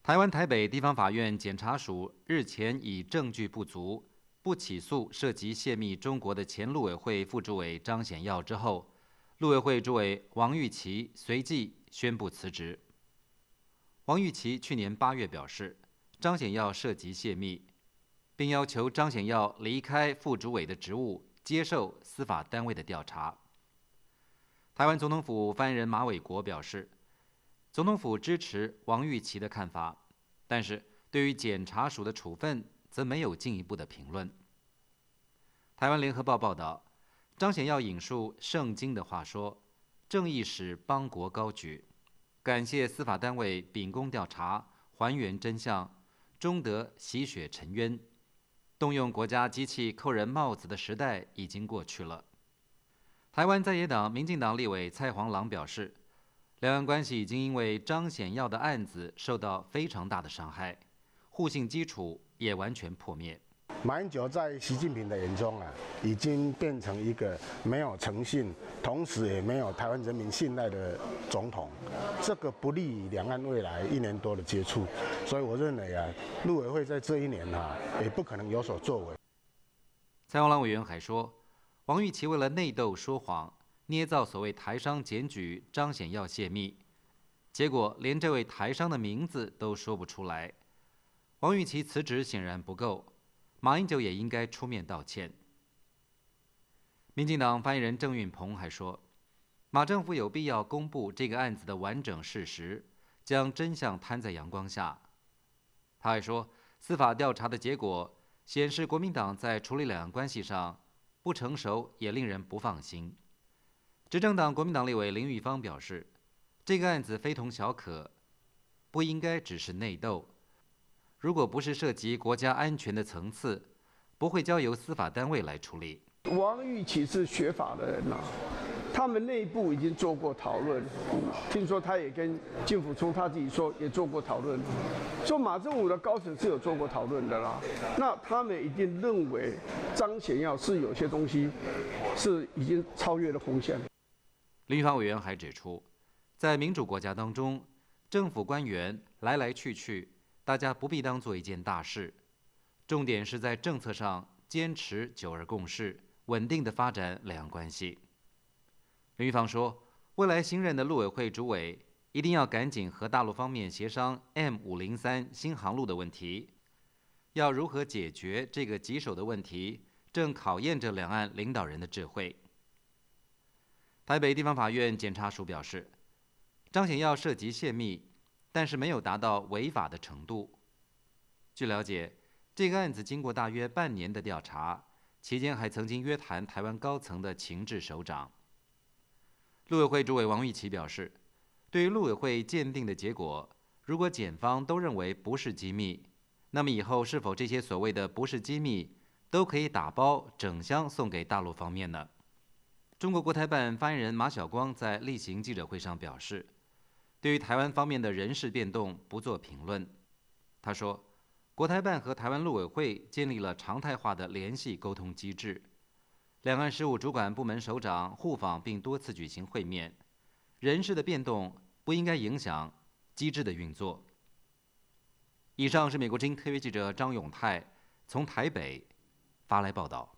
台湾台北地方法院检察署日前以证据不足，不起诉涉及泄密中国的前陆委会副主委张显耀之后，陆委会主委王玉琦随即宣布辞职。王玉琦去年8月表示，张显耀涉及泄密，并要求张显耀离开副主委的职务，接受司法单位的调查。台湾总统府发言人马伟国表示，总统府支持王玉琦的看法，但是对于检察署的处分则没有进一步的评论。台湾联合报报道，张显耀引述圣经的话说：“正义使邦国高举，感谢司法单位秉公调查，还原真相，终得洗雪沉冤。动用国家机器扣人帽子的时代已经过去了。”台湾在野党民进党立委蔡黄朗表示，两岸关系已经因为张显耀的案子受到非常大的伤害，互信基础也完全破灭。 马英九在习近平的眼中已经变成一个没有诚信，同时也没有台湾人民信赖的总统，这个不利于两岸未来1年多的接触。所以我认为陆委会在这一年也不可能有所作为。 蔡黄朗委员还说，王玉琦为了内斗说谎，捏造所谓台商检举张显耀泄密，结果连这位台商的名字都说不出来。王玉琦辞职显然不够，马英九也应该出面道歉。民进党发言人郑运鹏还说，马政府有必要公布这个案子的完整事实，将真相摊在阳光下。他还说，司法调查的结果显示国民党在处理两岸关系上不成熟，也令人不放心。执政党国民党立委林玉芳表示，这个案子非同小可，不应该只是内斗。如果不是涉及国家安全的层次，不会交由司法单位来处理。 王玉琦是学法的人他们内部已经做过讨论，听说他也跟金溥聪他自己说也做过讨论，说马政府的高层是有做过讨论的啦。那他们一定认为张显耀是有些东西是已经超越了红线。 林玉芳委员还指出，在民主国家当中，政府官员来来去去，大家不必当做一件大事，重点是在政策上坚持九二共识，稳定的发展两岸关系。林玉芳说，未来新任的陆委会主委一定要赶紧和大陆方面协商 M503 新航路的问题，要如何解决这个棘手的问题，正考验着两岸领导人的智慧。台北地方法院检察署表示，张显耀涉及泄密，但是没有达到违法的程度。据了解，这个案子经过大约半年的调查，期间还曾经约谈台湾高层的情治首长。陆委会主委王玉琦表示，对于陆委会鉴定的结果，如果检方都认为不是机密，那么以后是否这些所谓的不是机密都可以打包整箱送给大陆方面呢？中国国台办发言人马晓光在例行记者会上表示，对于台湾方面的人事变动不做评论。他说，国台办和台湾陆委会建立了常态化的联系沟通机制，两岸事务主管部门首长互访并多次举行会面，人事的变动不应该影响机制的运作。以上是美国之音特约记者张永泰从台北发来报道。